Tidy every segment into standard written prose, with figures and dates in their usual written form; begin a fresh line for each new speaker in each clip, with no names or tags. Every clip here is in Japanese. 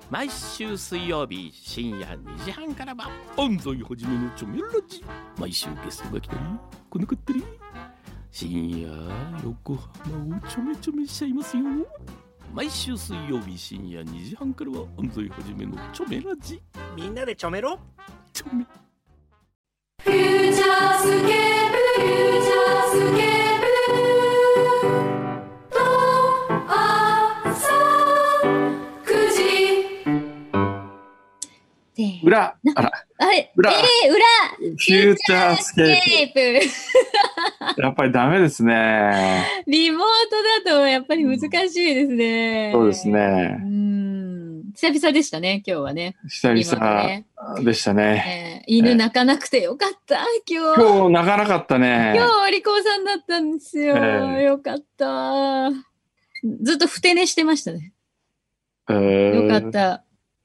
毎週水曜日深夜2時半からは安西はじめのチョメラジ。毎週ゲストが来たり来なかったり、深夜横浜をちょめちょめしちゃいますよ。毎週水曜日深夜2時半からは安西はじめのチョメラジ。
みんなでちょめろ。
チョメ
フューチャースケープ、フューチャースケープと朝9時
裏、あら、裏、
裏
フューチャースケー
ー
プ。やっぱりダメですね。
プリモートだとやっぱり難しいですね。
そうですね。
久々でしたね、今日はね。
久々でしたね。
犬泣かなくてよかった、今日。
今日泣かなかったね。
今日お利口さんだったんですよ。よかった。ずっとふて寝してましたね。よかった。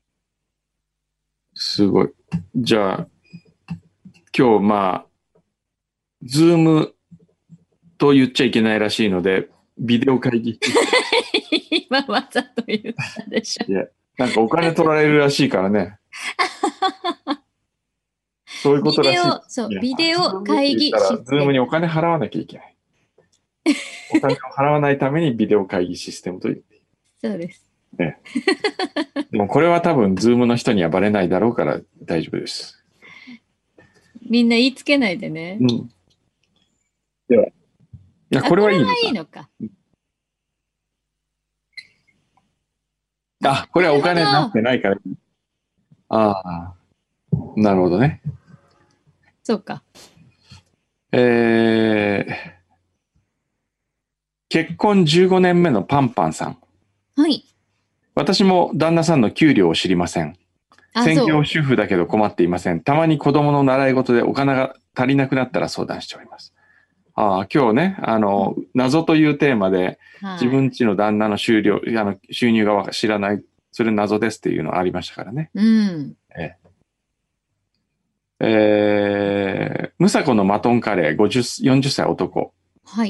すごい。じゃあ、今日ズームと言っちゃいけないらしいので、ビデオ会議。
今わざと言ったでしょ。
いや、なんかお金取られるらしいからね。そういうことらしい。
ビデオ会議システム。
ズームにお金払わなきゃいけない。お金を払わないためにビデオ会議システムと言っている。
そうです。
ね、でもこれは多分ズームの人にはバレないだろうから大丈夫です。
みんな言いつけないでね。
では、いや、これはいいのか。
これはいいのか。
これはお金になってないから。なるほどね。
そうか。
結婚15年目のパンパンさん。
はい。
私も旦那さんの給料を知りません。専業主婦だけど困っていません。たまに子供の習い事でお金が足りなくなったら相談しております。今日ね、謎というテーマで、自分家の旦那の収入が知らない、それ謎ですっていうのありましたからね。ムサコのマトンカレー40歳男。
はい。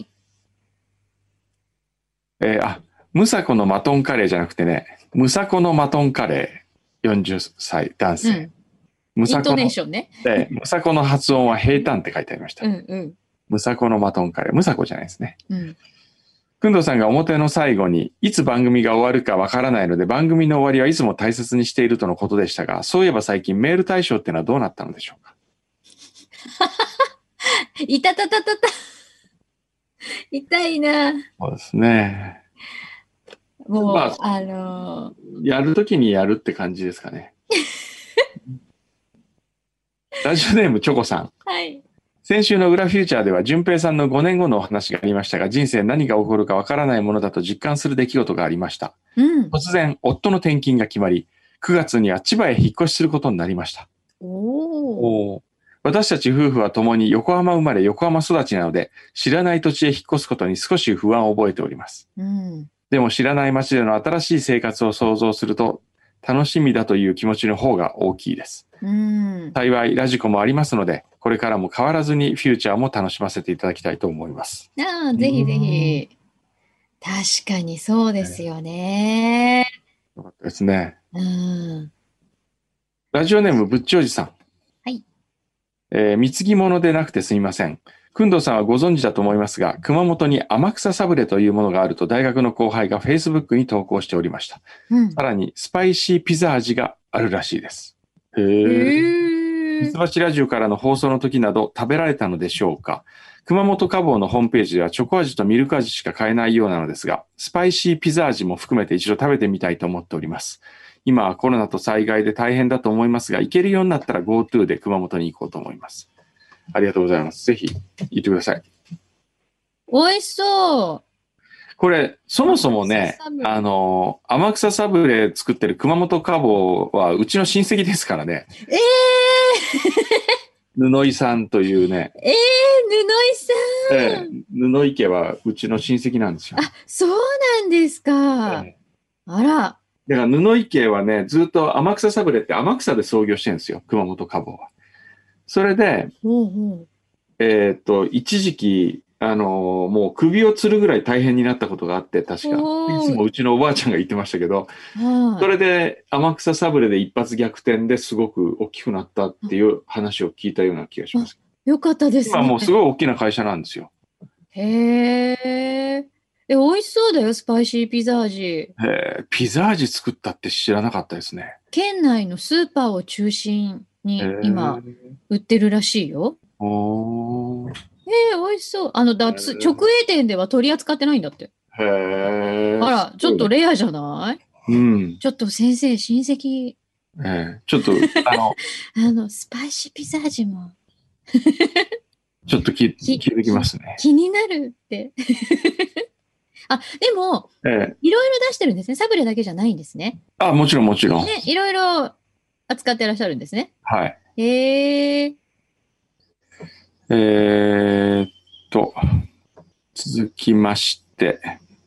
ムサコのマトンカレーじゃなくてね、ムサコのマトンカレー40歳男性。イン
トネーションね。
ムサコの発音は平坦って書いてありました。ムサコのマトンカレー。ムサコじゃないですね。くんどうさんが表の最後に、いつ番組が終わるかわからないので、番組の終わりはいつも大切にしているとのことでしたが、そういえば最近メール対象ってのはどうなったのでしょうか。
いたたたたた。痛いな。
そうですね。
もう、
やるときにやるって感じですかね。ラジオネームチョコさん。
はい。
先週の裏フューチャーでは順平さんの5年後のお話がありましたが、人生何が起こるかわからないものだと実感する出来事がありました。突然、夫の転勤が決まり、9月には千葉へ引っ越しすることになりました。私たち夫婦は共に横浜生まれ横浜育ちなので、知らない土地へ引っ越すことに少し不安を覚えております。でも知らない街での新しい生活を想像すると、楽しみだという気持ちの方が大きいです。幸いラジコもありますので、これからも変わらずにフューチャーも楽しませていただきたいと思います。
ぜひぜひ。確かにそうですよね。
よかったですね。ラジオネームぶっちおじさん。
はい。
貢ぎ物でなくてすみません。くんどうさんはご存知だと思いますが、熊本に天草サブレというものがあると大学の後輩が Facebook に投稿しておりました。さらにスパイシーピザ味があるらしいです。ミツバチラジオからの放送の時など食べられたのでしょうか。熊本花房のホームページではチョコ味とミルク味しか買えないようなのですが、スパイシーピザ味も含めて一度食べてみたいと思っております。今はコロナと災害で大変だと思いますが、行けるようになったら GoTo で熊本に行こうと思います。ありがとうございます。ぜひ行ってください。
美味しそう。
これ、そもそもね、天草サブレ作ってる熊本花房はうちの親戚ですからね。布井さんというね。
布井さん。
布井家はうちの親戚なんですよ。
そうなんですか。あら。
だから布井家はね、ずっと天草サブレって天草で創業してるんですよ、熊本花房は。それで、一時期、 もう首を吊るぐらい大変になったことがあって、確か。いつもうちのおばあちゃんが言ってましたけど、それで天草サブレで一発逆転ですごく大きくなったっていう話を聞いたような気がします。
よかったですね。
今もうすごい大きな会社なんですよ。
へえ。美味しそうだよ、スパイシーピザ味。
ピザ味作ったって知らなかったですね。
県内のスーパーを中心に今売ってるらしいよ。美味しそう。直営店では取り扱ってないんだって。あら、ちょっとレアじゃない？うん。ちょっと先生、親戚。
ちょっと、
スパイシーピザ味も。
ちょっと聞いてきますね。
気になるって。でも、いろいろ出してるんですね。サブレだけじゃないんですね。
もちろんもちろん。
ね、いろいろ扱ってらっしゃるんですね。
はい。続きまして、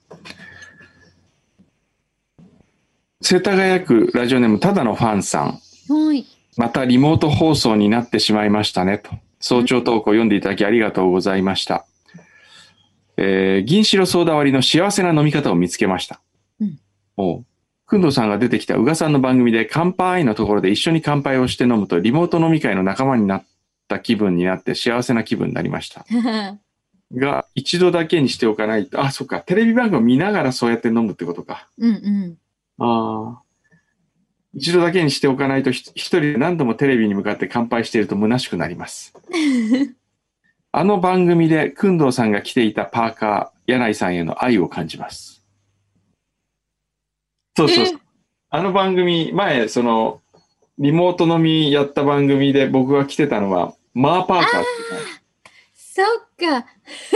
世田谷区ラジオネームただのファンさん。はい。またリモート放送になってしまいましたねと。早朝投稿を読んでいただきありがとうございました。銀白ソーダ割りの幸せな飲み方を見つけました。工藤さんが出てきた宇賀さんの番組で乾杯のところで一緒に乾杯をして飲むとリモート飲み会の仲間になった気分になって幸せな気分になりました。が、一度だけにしておかないと、そっか、テレビ番組を見ながらそうやって飲むってことか。一度だけにしておかないと一人で何度もテレビに向かって乾杯していると虚しくなります。あの番組で工藤さんが着ていたパーカー、柳井さんへの愛を感じます。そうそう。あの番組、前、リモート飲みやった番組で僕が着てたのは、マーパーカーって。
そっか。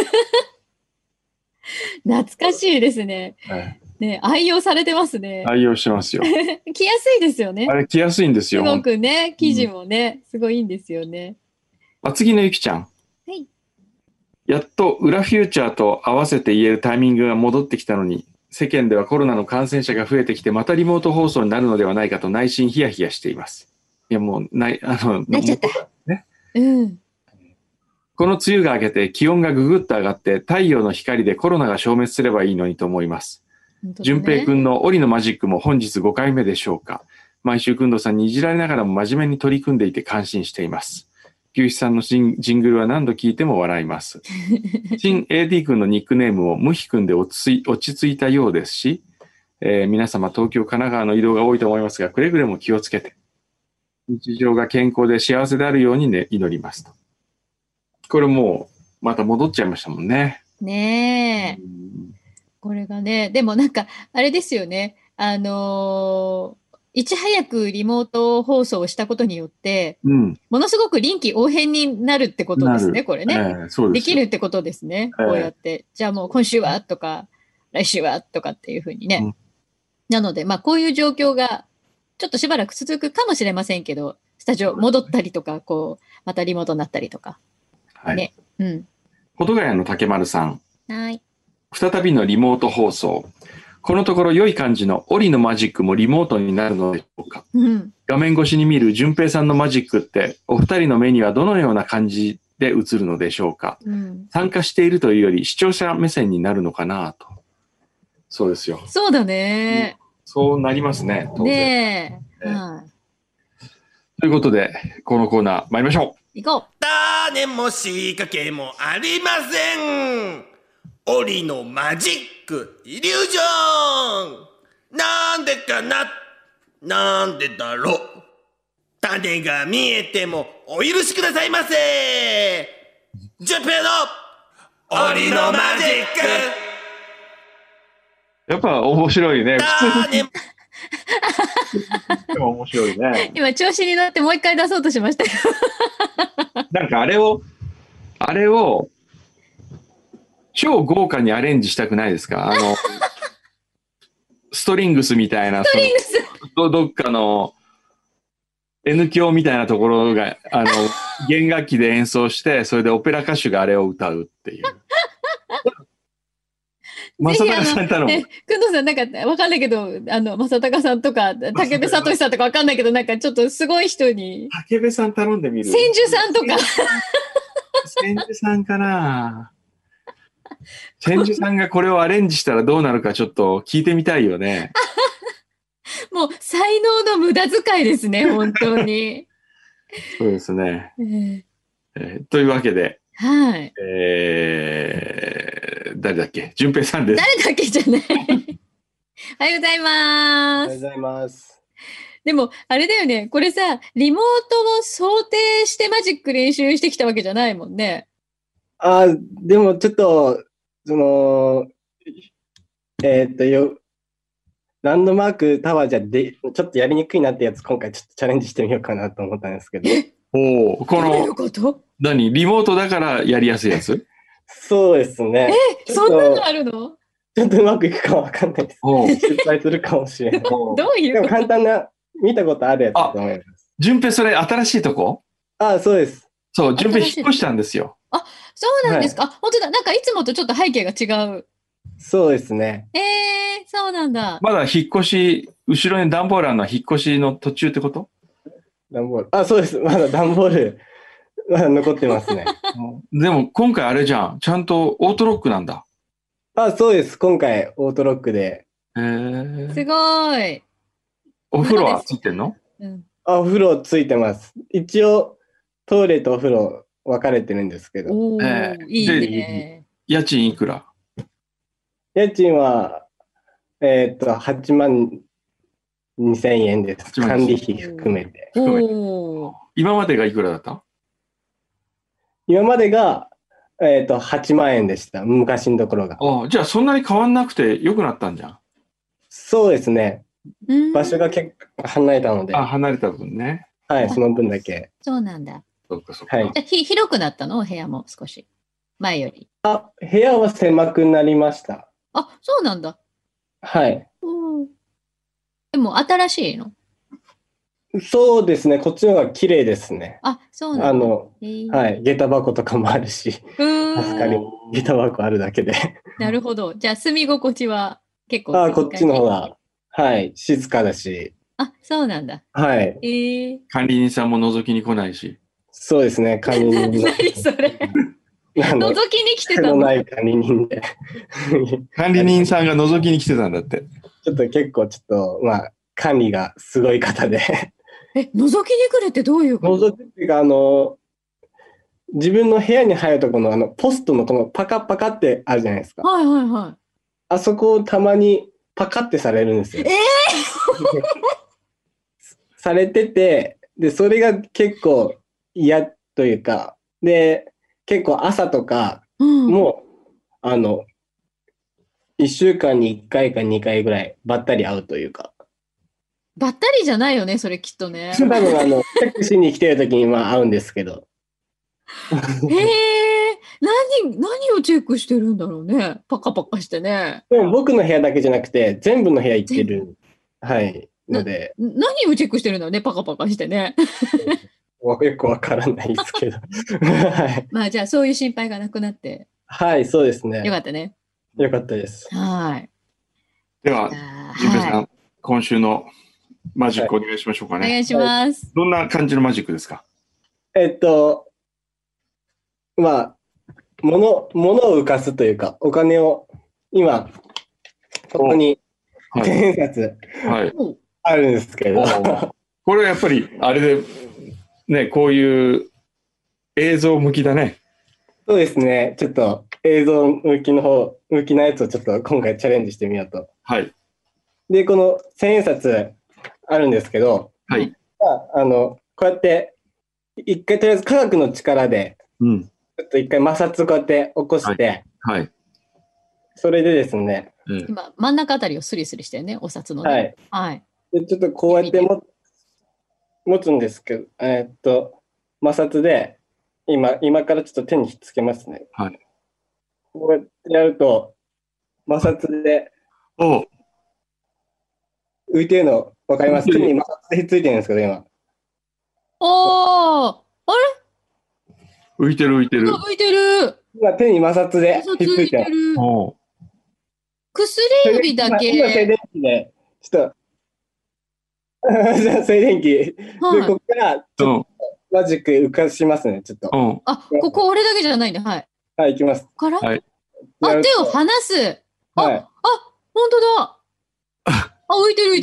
懐かしいですね。ね、愛用されてますね。
愛用してますよ。
着やすいですよね。
あれ着やすいんですよ。
すごくね、生地もね、すごいいいんですよね。
厚木のゆきちゃん。はい。やっと裏フューチャーと合わせて言えるタイミングが戻ってきたのに、世間ではコロナの感染者が増えてきて、またリモート放送になるのではないかと内心ヒヤヒヤしています。いや、もう、なっちゃった。ね。この梅雨が明けて気温がぐぐっと上がって太陽の光でコロナが消滅すればいいのにと思います。淳平くんの檻のマジックも本日5回目でしょうか。毎週くんどさんにいじられながらも真面目に取り組んでいて感心しています。牛肥さんのジングルは何度聞いても笑います。新 AD 君のニックネームもムヒ君で落ち着いたようですし、皆様東京、神奈川の移動が多いと思いますが、くれぐれも気をつけて、日常が健康で幸せであるようにね、祈りますと。これもう、また戻っちゃいましたもんね。
ねえ。これがね、でもなんか、あれですよね。いち早くリモート放送をしたことによって、ものすごく臨機応変になるってことですね、これね。できるってことですね、こうやって。じゃあもう今週はとか、来週はとかっていうふうにね。なので、こういう状況が、ちょっとしばらく続くかもしれませんけど、スタジオ戻ったりとか、またリモートになったりとか。
はい。ね。保土ヶ谷の竹丸さん。
はい。
再びのリモート放送。このところ良い感じの檻のマジックもリモートになるのでしょうか。画面越しに見る淳平さんのマジックってお二人の目にはどのような感じで映るのでしょうか。参加しているというより視聴者目線になるのかなと。そうですよ。
そうだね。
そうなりますね。当然
ねえ。
ということでこのコーナー参りましょう。
行こう。
種も仕掛けもありません。檻のマジックイリュージョン。なんでかな、なんでだろう。種が見えてもお許しくださいませ。淳平の檻のマジック。
やっぱ面白いね。普通にでも面白いね。
今調子に乗ってもう一回出そうとしましたよ。
なんかあれを超豪華にアレンジしたくないですか？ストリングスみたいな、どっかの N 響みたいなところが、弦楽器で演奏して、それでオペラ歌手があれを歌うっていう。正隆さん頼む。
工藤さん、なんかわかんないけど、正隆さんとか、武部聡さんとかわかんないけど、なんかちょっとすごい人に。
武部さん頼んでみる。
千住さんとか。
千住さんかな。 千住さんがこれをアレンジしたらどうなるかちょっと聞いてみたいよね。
もう才能の無駄遣いですね、本当に。
そうですね。というわけで、
はい。
誰だっけ？淳平さんです。
誰だっけじゃない。おはようございます。
おはようございます。
でも、あれだよね。これさ、リモートを想定してマジック練習してきたわけじゃないもんね。
でもちょっと、ランドマークタワーじゃちょっとやりにくいなってやつ、今回ちょっとチャレンジしてみようかなと思ったんですけど。
この、どういうこと？
リモートだからやりやすいやつ？
そうですね。
そんなのあるの？
ちょっとうまくいくかわかんないです。失敗するかもしれない。
どういう
でも簡単な、見たことあるやつだと思います。
順平、それ新しいとこ？
そうです。
そう、順平引っ越したんですよ。
そうなんですか。本当だ。なんかいつもとちょっと背景が違う。
そうですね。
そうなんだ。
まだ引っ越し、後ろに段ボールあるのは引っ越しの途中ってこと？
段ボール。そうです。まだ段ボール、まだ残ってますね。
でも今回あれじゃん。ちゃんとオートロックなんだ。
そうです。今回オートロックで。
すごい。
お風呂はついてんの？
お風呂ついてます。一応、トイレとお風呂分かれてるんですけど。
いいね。
家賃いくら？
家賃は、8万2000円です。管理費含めて。
今までがいくらだった？
今までが、8万円でした。昔のところが。
じゃあそんなに変わんなくて良くなったんじゃん。
そうですね。場所が結構離れたので。
離れた分ね。
はい、その分だけ。
そうなんだ。
そっかそっか。
はい。
広くなったの？部屋も少し。前より。
部屋は狭くなりました。
そうなんだ。
はい。
でも新しいの？
そうですね。こっちの方が綺麗ですね。
そうなんだ。
はい。下駄箱とかもあるし。助かり、下駄箱あるだけで。
なるほど。じゃあ住み心地は結構
こっちの方が、はい。静かだし。
そうなんだ。
はい。
管理人さんも覗きに来ないし。
そうですね。管理人。
何それ。覗きに来てたの？
ない管理人で。
管理人さんが覗きに来てたんだって。
結構管理がすごい方で。
覗きに来るってどういうこと？
覗きっていうか、自分の部屋に入るとこのポストのこのパカパカってあるじゃないですか。
はいはいはい。
あそこをたまにパカってされるんですよ。されてて、で、それが結構嫌というか、で、結構朝とかも、1週間に1回か2回ぐらいばったり会うというか。
ばったりじゃないよね、それきっとね。
多分チェックしに来てる時に会うんですけど。
何をチェックしてるんだろうね。パカパカしてね。
でも僕の部屋だけじゃなくて、全部の部屋行ってる。はい。ので。
何をチェックしてるんだろうね、パカパカしてね。
よくわからないですけど。はい。
じゃあそういう心配がなくなって。
はい、そうですね。
よかったね。
よかったです。
はい。
では、淳平さん、今週のマジックお願いしましょうかね。
お願いします。
どんな感じのマジックですか？
物を浮かすというか、お金を、今、ここに千円札あるんですけど。
これはやっぱり、あれで、ね、こういう映像向きだね。
そうですね。ちょっと映像向きなやつをちょっと今回チャレンジしてみようと。
はい。
で、この千円札あるんですけど、
はい。
こうやって、一回とりあえず科学の力で、ちょっと一回摩擦こうやって起こして、
はい。
それでですね、
今、真ん中あたりをスリスリしてね、お札のね。
はい。
はい。
で、ちょっとこうやって持つんですけど、摩擦で、今からちょっと手にひっつけますね。
はい。
こうやってやると、摩擦で、浮いてるの分かります？手に摩擦でひっついてるんですけど、今。
あれ？
浮いてる。
今、手に摩擦でひっついてる。
薬指だけ。
今、静電気で、ちょっと、静電気。で、ここから、ちょっと、マジック浮かしますね、ちょっと。
ここ俺だけじゃないんだ。はい。
はい、いきます。
から？
はい。
あ、手を離す。
はい。
あ、本当だ。あ、浮いてる。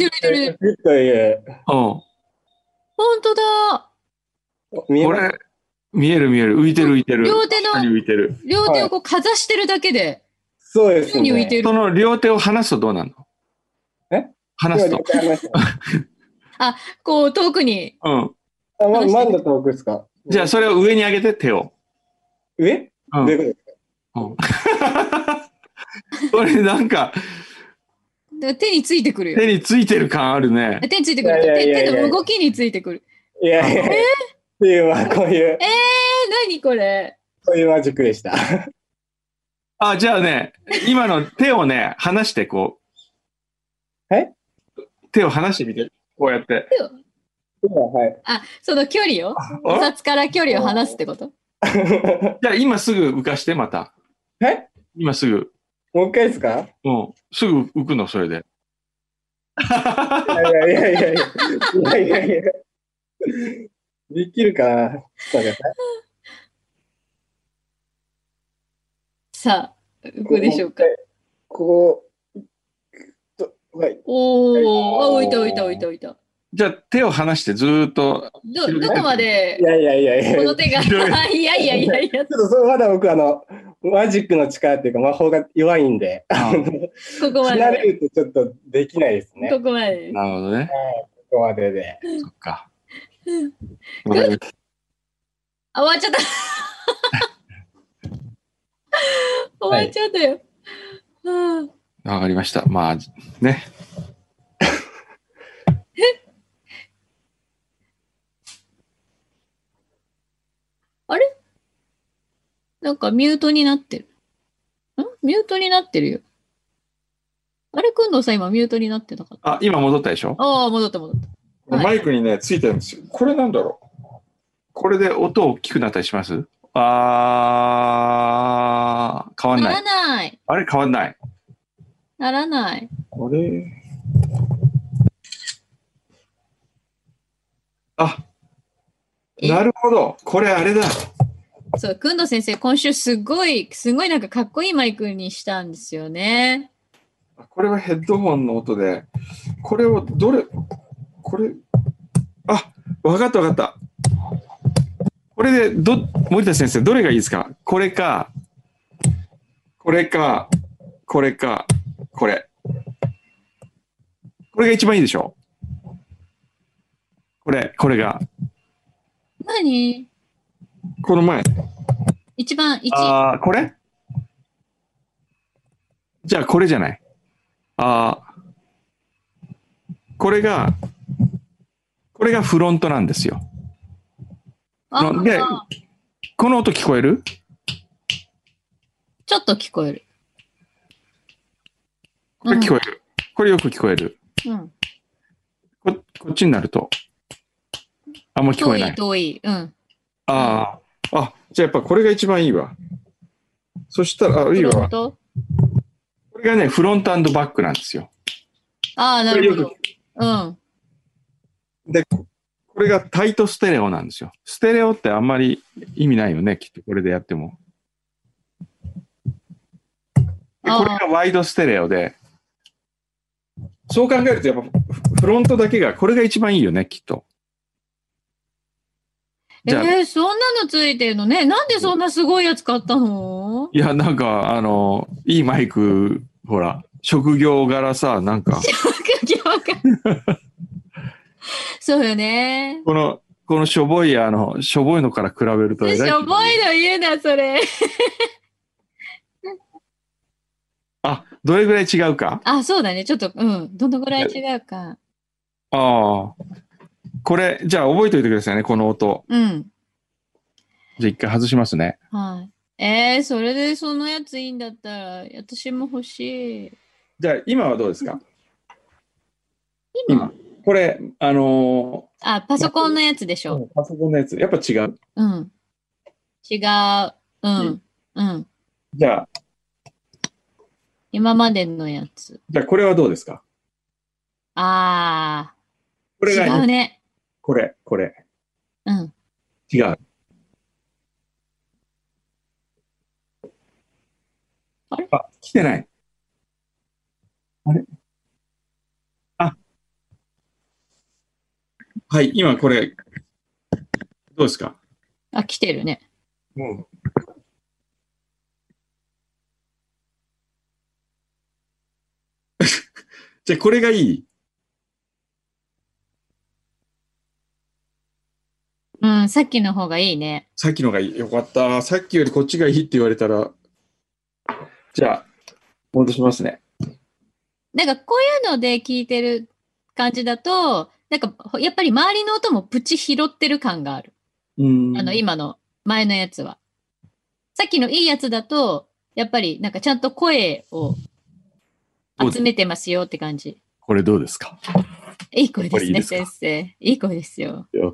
本
当だ。
見えます？
これ、見える。浮いてる。
両手の、
浮いてる。
両手をこうかざしてるだけで。
そうですね。
浮いてる。
その両手を離すとどうなるの？離すと。
あ、
こう遠くに。
うん。まだ遠くですか？
じゃあそれを上に上げて、手を。
上？
うん。どういうことですか？これなんか、
手についてくるよ。
手についてる感あるね。
手についてくる。手の動きについてくる。
いやいや。っていうこういう。
何これ？
そういうマジックでした。
あ、じゃあね、今の手をね、離してこう。手を離してみて。こうやって。
はい。
あ、その距離をお札から距離を離すってこと？
じゃあ今すぐ浮かして、また。今すぐ。
もう一回ですか？
うん。すぐ浮くの、それで。
いや。できるかな？
さあ、浮くでしょうか？
こう。
はい。浮いた。
じゃあ手を離してずーっと。
どこまで？
いや。
この手が。いや。
ちょっとまだ僕マジックの力っていうか魔法が弱いんで、
ここまで。
離れるとちょっとできないですね。
ここまで。
なるほどね。
ここまでで。
そっか。
終わっちゃった。終わっちゃったよ。
わかりました。まあ、ね。
あれ？なんかミュートになってる。ミュートになってるよ。あれ、くんのさん今ミュートになってなかった。
あ、今戻ったでしょ？
ああ、戻った。
マイクにね、ついてるんですよ。これなんだろう。これで音大きくなったりします？変わんない。
ならない。
あれ変わんない。
ならない。
これ。あ、なるほど。これあれだ。
そう、くんど先生、今週すごいなんかかっこいいマイクにしたんですよね。
これはヘッドホンの音で、これをわかった。これで、森田先生、どれがいいですか？これか、これ。これが一番いいでしょ？これが。
何？
この前。
一番。
これ？じゃあこれじゃない。これがフロントなんですよ。で、この音聞こえる？
ちょっと聞こえる。
これ聞こえる。これよく聞こえる。こっちになると、あんま聞こえない。
遠い。
じゃあやっぱこれが一番いいわ。そしたら、いいわ。これがね、フロント&バックなんですよ。
なるほど。
で、これがタイトステレオなんですよ。ステレオってあんまり意味ないよね、きっとこれでやっても。これがワイドステレオで、そう考えるとやっぱフロントだけが、これが一番いいよね、きっと。
そんなのついてるのね。なんでそんなすごいやつ買ったの？
いや、なんか、いいマイク、ほら、職業柄さ、なんか。
職業柄。そうよね。
このしょぼいのから比べると。
しょぼいの言うな、それ。
どれぐらい違うか？
そうだね。ちょっと、どのぐらい違うか。
これ、じゃあ覚えておいてくださいね、この音。じゃあ一回外しますね。
それでそのやついいんだったら、私も欲しい。
じゃあ今はどうですか？今。これ、
パソコンのやつでしょ。
パソコンのやつ。やっぱ違う。
違う。
じゃあ。
今までのやつ。
じゃあこれはどうですか？これが
違うね。
これ。違う。
あれ？
あ、来てない。あれ？あ、はい、今これ、どうですか？
あ、来てるね。
うん。じゃあこれがいい？
うん、さっきの方がいいね。
さっきのがいい。よかった。さっきよりこっちがいいって言われたら、じゃあ、戻しますね。
なんかこういうので聞いてる感じだと、なんかやっぱり周りの音もプチ拾ってる感がある。今の前のやつは。さっきのいいやつだと、やっぱりなんかちゃんと声を集めてますよって感じ。
これどうですか？
いい声ですね、先生。いい声ですよ。
やった。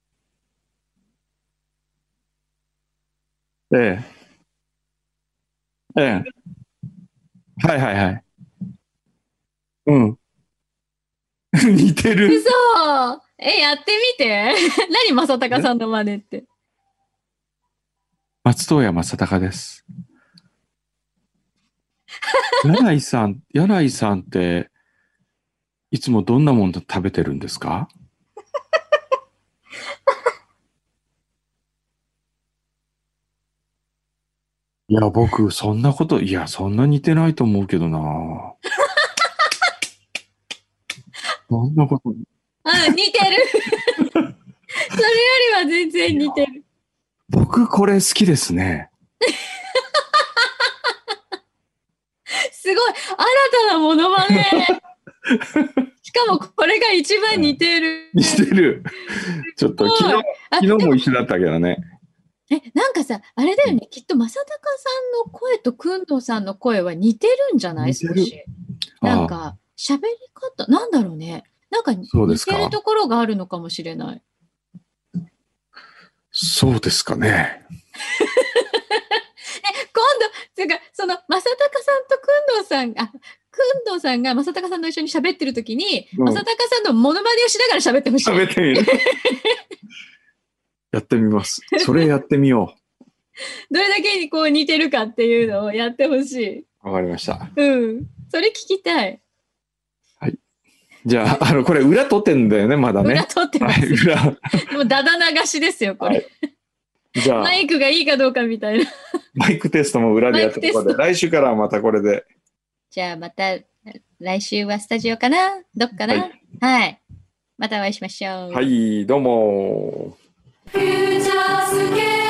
ええ。ええ。はいはいはい。うん。似てる。
嘘！やってみて。何、正隆さんの真似って。
松任谷正隆です。柳井さんって、いつもどんなもの食べてるんですか？いや、僕、そんな似てないと思うけどな。そんなこと。
似てる。それよりは全然似てる。
僕、これ好きですね。
すごい、新たなモノマネ。しかもこれが一番似てる。
似てる。ちょっと昨日も一緒だったけどね。
なんかさ、あれだよね、きっと正隆さんの声と工藤さんの声は似てるんじゃない？少し。なんか、喋り方、なんだろうね。なんか似てるところがあるのかもしれない。
そうですかね。
今度、その、正隆さんと工藤さん、工藤さんが正隆さんと一緒に喋ってる時に、正隆さんのモノマネをしながら喋ってほしい。
喋ってみる。やってみます。それやってみよう。
どれだけにこう似てるかっていうのをやってほしい。
わかりました。
うん。それ聞きたい。
はい。じゃあ、これ裏取ってんだよね、まだね。
裏取ってます。はい、もうだだ流しですよ、これ。はい、じゃあ。マイクがいいかどうかみたいな。
マイクテストも裏でやってるので、来週からはまたこれで。
じゃあまた、来週はスタジオかな？どっかな？はい。はい。またお会いしましょう。
はい、どうも。フューチャースケープ